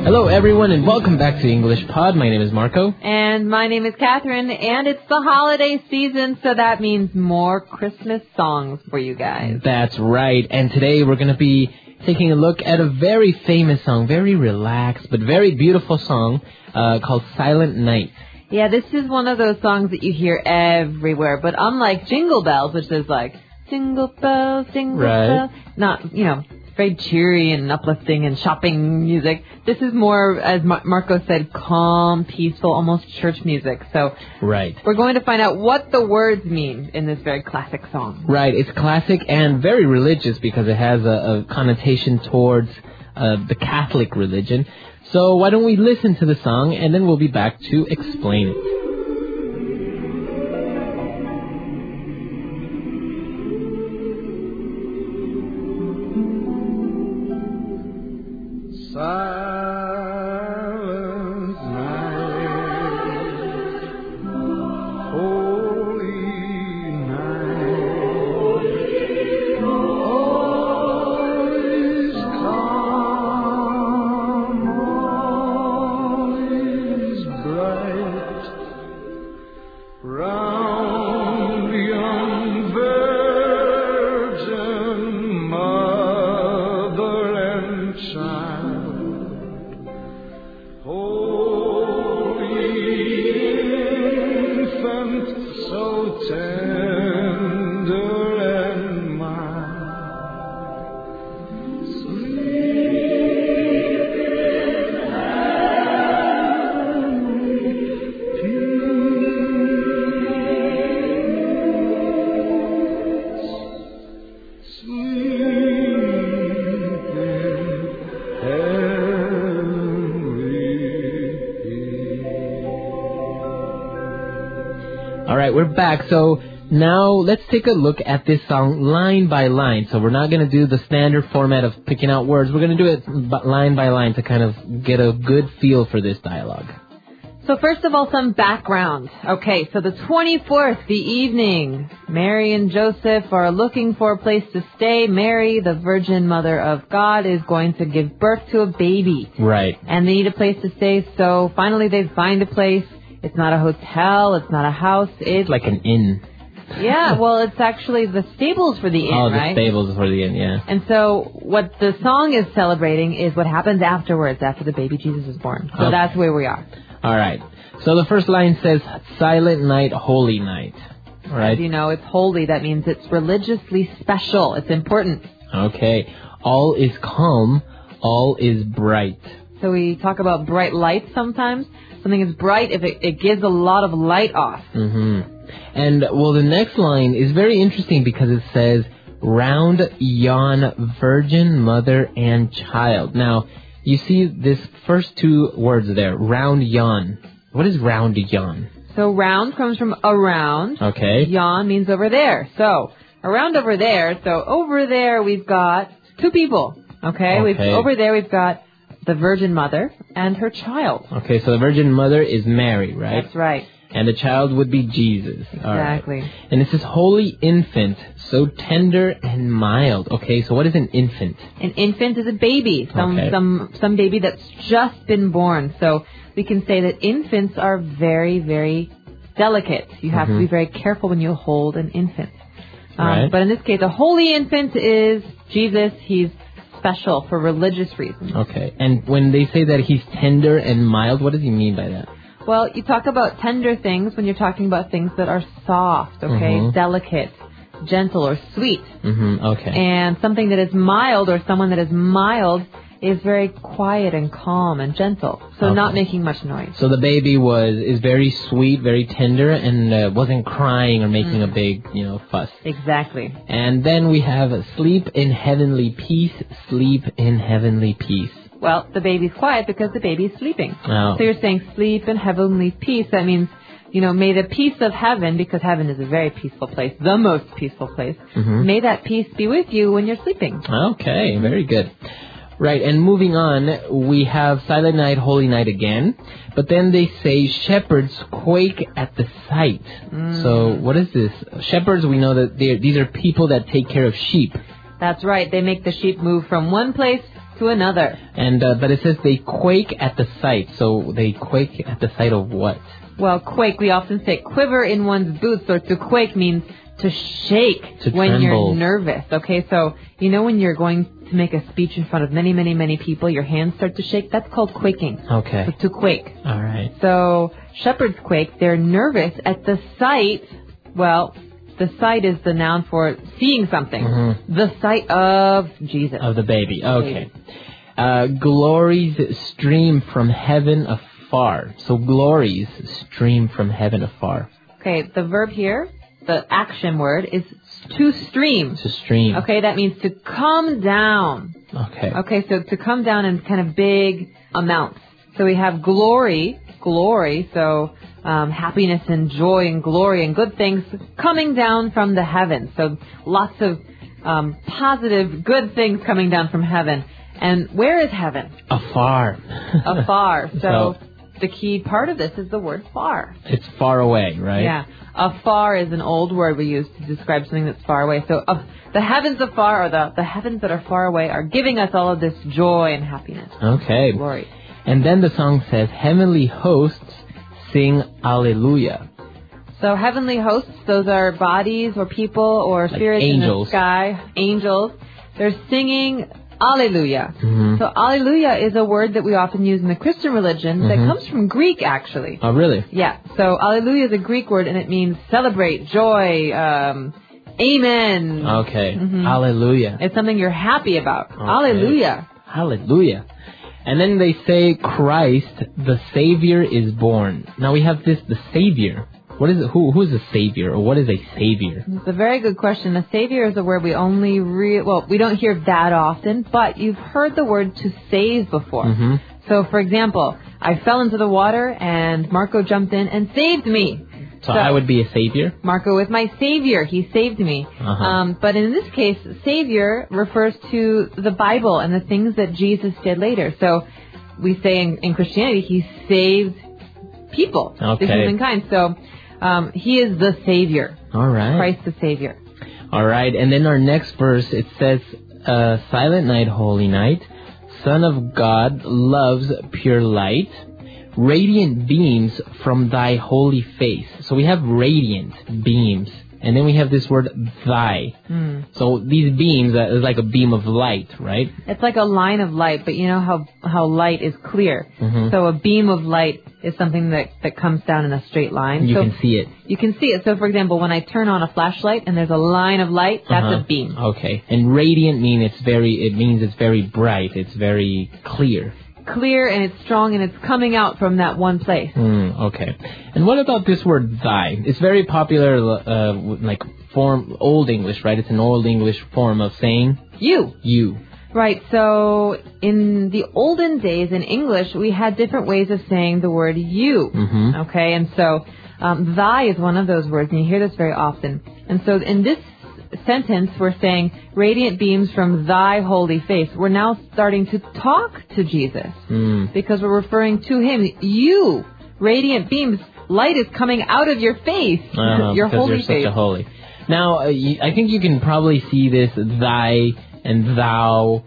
Hello, everyone, and welcome back to English Pod. My name is Marco. And my name is Catherine, and it's the holiday season, so that means more Christmas songs for you guys. That's right, and today we're going to be taking a look at a very famous song, very relaxed, but very beautiful song called Silent Night. Yeah, this is one of those songs that you hear everywhere, but unlike Jingle Bells, which is like, Jingle Bells, Jingle Bells, not, very cheery and uplifting and shopping music. This is more, as Marco said, calm, peaceful, almost church music. So we're going to find out what the words mean in this very classic song. Right. It's classic and very religious because it has a connotation towards the Catholic religion. So why don't we listen to the song and then we'll be back to explain it. Silent night, holy night, all is calm, all is bright, round the young virgin mother and child. So tender and mild, sleep in heavenly peace, sleep in heavenly peace. All right, we're back. So now let's take a look at this song line by line. So we're not going to do the standard format of picking out words. We're going to do it line by line to kind of get a good feel for this dialogue. So first of all, some background. Okay, so the 24th, the evening, Mary and Joseph are looking for a place to stay. Mary, the Virgin Mother of God, is going to give birth to a baby. Right. And they need a place to stay, so finally they find a place. It's not a hotel, it's not a house, it's like an inn. Yeah, well, it's actually the stables for the inn, right? Oh, the stables for the inn, yeah. And so what the song is celebrating is what happens afterwards, after the baby Jesus is born. So that's where we are. All right. So the first line says, Silent Night, Holy Night. All right. As you know, it's holy. That means it's religiously special. It's important. Okay. All is calm. All is bright. So we talk about bright lights sometimes. Something is bright if it gives a lot of light off. Mm-hmm. And, well, the next line is very interesting because it says, round yon Virgin Mother and Child. Now, you see this first two words there, round yon. What is round yon? So round comes from around. Okay. Yon means over there. So around over there. So over there we've got two people. Okay. Over there we've got the Virgin Mother and her child. Okay, so the Virgin Mother is Mary, right? That's right. And the child would be Jesus. Exactly. Right. And it says holy infant, so tender and mild. Okay, so what is an infant? An infant is a baby, some baby that's just been born. So we can say that infants are very, very delicate. You have to be very careful when you hold an infant. Right. But in this case, a holy infant is Jesus. He's special for religious reasons. Okay. And when they say that he's tender and mild, what does he mean by that? Well, you talk about tender things when you're talking about things that are soft, okay, delicate, gentle, or sweet. Okay. And something that is mild, or someone that is mild, is very quiet and calm and gentle, so not making much noise. So the baby is very sweet, very tender, and wasn't crying or making a big, fuss. Exactly. And then we have sleep in heavenly peace, sleep in heavenly peace. Well, the baby's quiet because the baby's sleeping. Oh. So you're saying sleep in heavenly peace. That means, may the peace of heaven, because heaven is a very peaceful place, the most peaceful place, may that peace be with you when you're sleeping. Okay, very good. Right, and moving on, we have Silent Night, Holy Night again. But then they say shepherds quake at the sight. So what is this? Shepherds, we know that these are people that take care of sheep. That's right. They make the sheep move from one place to another. And but it says they quake at the sight. So they quake at the sight of what? Well, quake, we often say quiver in one's boots, or to quake means to shake To when tremble. you're nervous. Okay, so you know when you're going to make a speech in front of many, many, many people, your hands start to shake? That's called quaking. Okay. So to quake. All right. So shepherds quake. They're nervous at the sight. Well, the sight is the noun for seeing something. Mm-hmm. The sight of Jesus. Of the baby. Okay. Glories stream from heaven afar. So glories stream from heaven afar. Okay, the verb here, the action word, is to stream. To stream. Okay, that means to come down. Okay. Okay, so to come down in kind of big amounts. So we have glory, so happiness and joy and glory and good things coming down from the heavens. So lots of positive, good things coming down from heaven. And where is heaven? Afar. Afar. So So- the key part of this is the word far. It's far away, right? Yeah. Afar is an old word we use to describe something that's far away. So the heavens afar, or the heavens that are far away, are giving us all of this joy and happiness. Okay. Glory. And then the song says, heavenly hosts sing Alleluia. So heavenly hosts, those are bodies or people or Like spirits angels. in the sky. Angels. They're singing Alleluia. Mm-hmm. So Alleluia is a word that we often use in the Christian religion that comes from Greek, actually. Oh, really? Yeah. So Alleluia is a Greek word, and it means celebrate, joy, amen. Okay. Hallelujah. It's something you're happy about. Okay. Alleluia. Hallelujah. And then they say, Christ, the Savior is born. Now we have this, the Savior. What is it? Who is a Savior, or what is a Savior? It's a very good question. A savior is a word we only we don't hear that often, but you've heard the word to save before. Mm-hmm. So, for example, I fell into the water and Marco jumped in and saved me. So I would be a Savior? Marco is my savior. He saved me. Uh-huh. But in this case, savior refers to the Bible and the things that Jesus did later. So we say in Christianity, he saved people, Okay. the humankind. So he is the savior. All right. Christ the savior. All right. And then our next verse, it says, Silent night, holy night, Son of God loves pure light, radiant beams from thy holy face. So we have radiant beams. And then we have this word thy. So these beams is like a beam of light, right? It's like a line of light, but you know how light is clear. Mm-hmm. So a beam of light is something that comes down in a straight line. You so can see it. You can see it. So, for example, when I turn on a flashlight and there's a line of light, that's Uh-huh. a beam. Okay. And radiant means it's very bright. It's very clear. Clear and it's strong and it's coming out from that one place. Okay. And what about this word thy? It's very popular, like form, Old English, right? It's an Old English form of saying you. Right. So in the olden days in English, we had different ways of saying the word you. Mm-hmm. Okay. And so thy is one of those words, and you hear this very often. And so in this sentence, we're saying radiant beams from thy holy face. We're now starting to talk to Jesus because we're referring to him. You, radiant beams, light is coming out of your face, your because holy you're face. such a holy. Now, I think you can probably see this thy and thou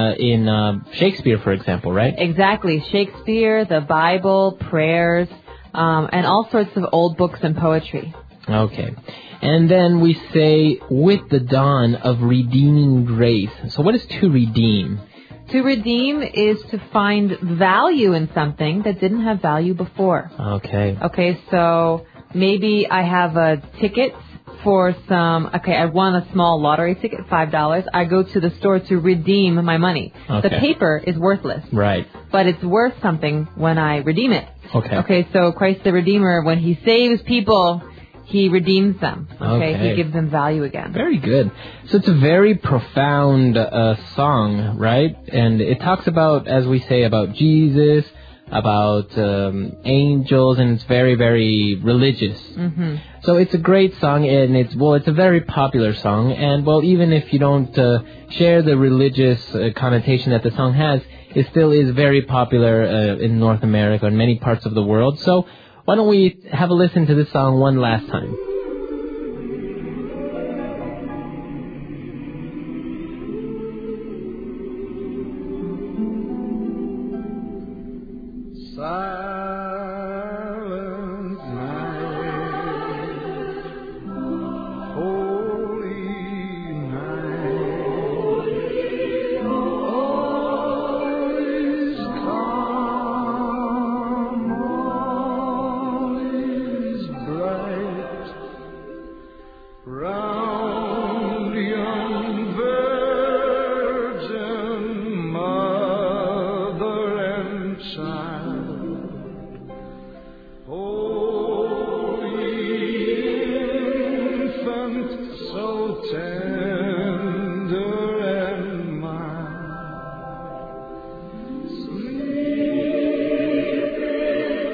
in Shakespeare, for example, right? Exactly. Shakespeare, the Bible, prayers, and all sorts of old books and poetry. Okay. And then we say, with the dawn of redeeming grace. So what is to redeem? To redeem is to find value in something that didn't have value before. Okay. Okay, so maybe I have a ticket for I won a small lottery ticket, $5. I go to the store to redeem my money. Okay. The paper is worthless. Right. But it's worth something when I redeem it. Okay. Okay, so Christ the Redeemer, when he saves people, he redeems them. Okay. He gives them value again. Very good. So it's a very profound song, right? And it talks about, as we say, about Jesus, about angels, and it's very, very religious. Mm-hmm. So it's a great song, and it's a very popular song. And, even if you don't share the religious connotation that the song has, it still is very popular in North America and many parts of the world. So why don't we have a listen to this song one last time? Silent night, holy night, all is calm, all is bright, round young virgin mother and child, holy infant, so tender and mild, sleep in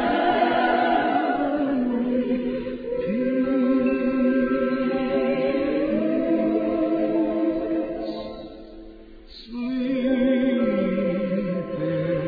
heavenly peace, sleep in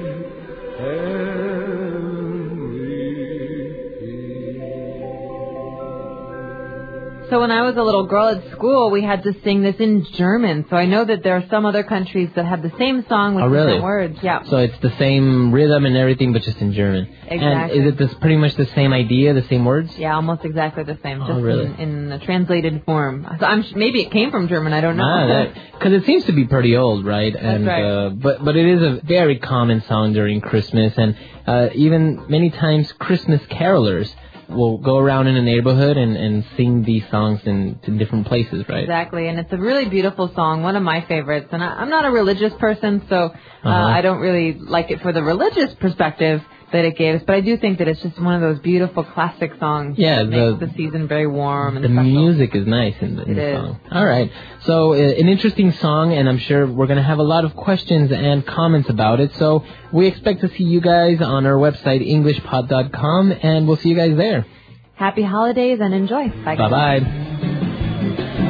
heavenly So when I was a little girl at school, we had to sing this in German. So I know that there are some other countries that have the same song with Oh, really? different words. Yeah. So it's the same rhythm and everything, but just in German. Exactly. And is it this pretty much the same idea, the same words? Yeah, almost exactly the same. Oh, Just really? in a translated form. So maybe it came from German. I don't know. Because it seems to be pretty old, right? And right. but it is a very common song during Christmas, and even many times Christmas carolers will go around in a neighborhood and sing these songs in different places, right? Exactly, and it's a really beautiful song, one of my favorites. And I'm not a religious person, so I don't really like it for the religious perspective that it gives, but I do think that it's just one of those beautiful classic songs that makes the season very warm and the special. music is nice in the song. All right, so an interesting song, and I'm sure we're going to have a lot of questions and comments about it, so we expect to see you guys on our website, englishpod.com, and we'll see you guys there. Happy holidays and enjoy. Bye. Bye-bye.